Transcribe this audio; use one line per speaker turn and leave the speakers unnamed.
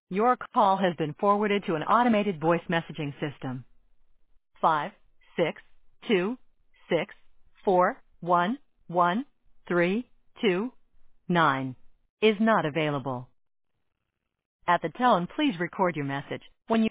Your call has been forwarded to an automated voice messaging system. 56264113229 is not available. At the tone, please record your message. When you